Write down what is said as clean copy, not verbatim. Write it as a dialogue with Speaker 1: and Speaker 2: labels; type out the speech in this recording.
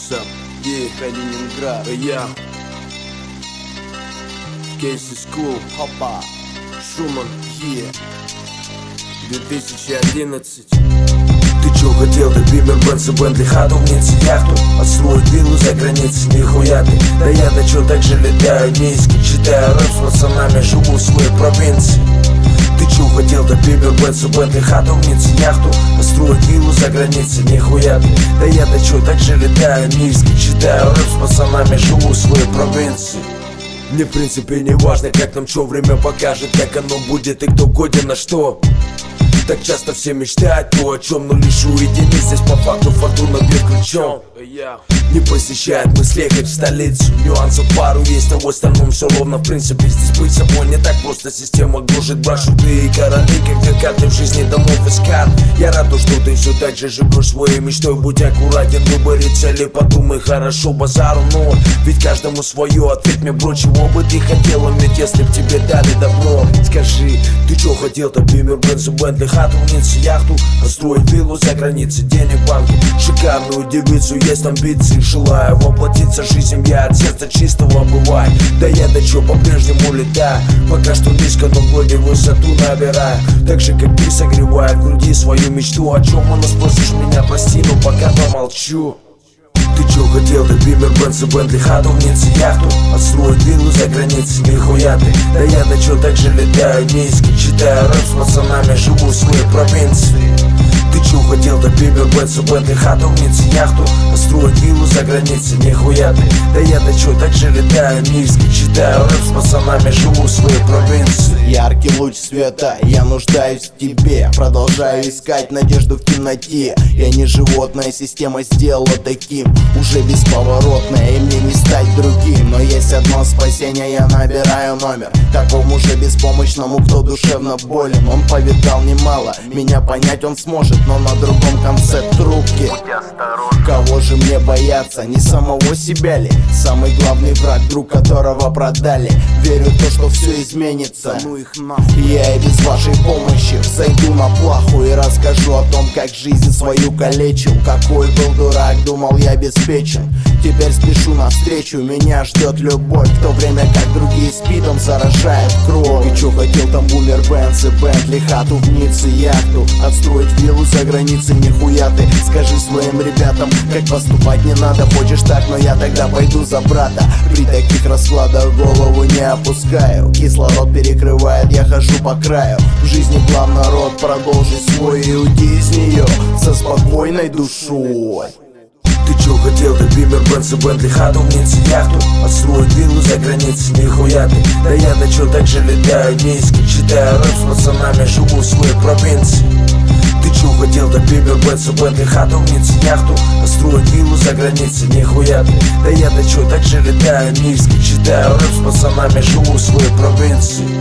Speaker 1: What's up? Yeah, Калининград. Я Кейси Скул. Хопа. Шуман. Yeah. 2011.
Speaker 2: Ты чё хотел, да Бимер, Бенц и Бентли, хату, ниц, яхту, отстроить виллу за границей, нихуя ты. Да я-то чё так же летаю низко, читаю рэп с пацанами, живу в своей провинции. Ты чё хотел, да Бимер, Бенц и Бентли, хату, ниц, яхту, отстроить виллу за границей, нихуя ты. Да я-то чё так же летаю низко, читаю рэп с пацанами, живу в своей провинции. Мне в принципе не важно, как нам чё время покажет, как оно будет и кто годен на что. Так часто все мечтают то, о чем, но лишь уединись. Здесь по факту фортуна бьет ключом. Не посещает мысли ехать в столицу. Нюансов пару есть, а в остальном все ровно. В принципе, здесь быть собой не так просто. Система глушит брашуты и короли, как карты в жизни домов из карт. Я рад, что ты все так же живешь своей мечтой. Будь аккуратен в выборе цели, подумай хорошо, базару ноль. Ведь каждому свое, ответь мне, бро, чего бы ты хотел иметь, если б тебе дали добро. Скажи, ты чё хотел-то, Бимер, Бенц и Бентли, хату, ниц, яхту, построить виллу за границей, денег в банке, шикарную девицу, есть амбиции. Желаю воплотиться, жизнь я от сердца чистого бывает. Да я-то чё по-прежнему летаю, пока что низко, но вроде высоту набираю. Так же как ты согревает в груди свою мечту. О чем она спросишь меня, прости, но пока помолчу. Ты чё хотел, да Бимер, Бенц и Бентли, хату, ниц, яхту, отстроить виллу за границей, нихуя ты. Да я-то чё так же летаю низко, читаю рэп с пацанами, живу в своей провинции. Ты чё хотел, да Бимер, Бенц и Бентли, хату, ниц, яхту, отстроить виллу за границей, нихуя ты. Да я-то чё так же летаю низко, читаю рэп с пацанами, живу в своей провинции.
Speaker 3: Яркий луч света, я нуждаюсь в тебе. Продолжаю искать надежду в темноте. Я не животное, система сделала таким, уже бесповоротное, и мне не стать другим. Но есть одно спасение, я набираю номер такому же беспомощному, кто душевно болен. Он повидал немало, меня понять он сможет, но на другом конце трубки. Кого же мне бояться, не самого себя ли? Самый главный враг, друг которого продали. Верю в то, что все изменится. Я и без вашей помощи взойду на плаху и расскажу о том, как жизнь свою калечил. Какой был дурак, думал я обеспечен. Теперь спешу навстречу, меня ждет любовь, в то время как другие спидом заражают кровь. И чё хотел там Бумер, Бенц и Бентли, хату в Ницце, яхту, отстроить виллу за границей, нихуя ты. Скажи своим ребятам, как поступать не надо. Хочешь так, но я тогда пойду за брата. При таких раскладах голову не опускаю. Кислород перекрывает, я хожу по краю. В жизни главный народ, продолжи свой и уйди из нее со спокойной душой.
Speaker 2: Ты чё хотел, да Бимер, Бенц и Бентли, хату, ниц, яхту, отстроить виллу за границей, нихуя ты. Да я-то чё так же летаю низко, читаю рэп с пацанами, живу в своей провинции. Ты чё хотел, да Бимер, Бенц и Бентли, хату, ниц, яхту, отстроить виллу за границей, нихуя ты. Да я-то чё так же летаю низко, читаю рэп с пацанами, живу в своей провинции.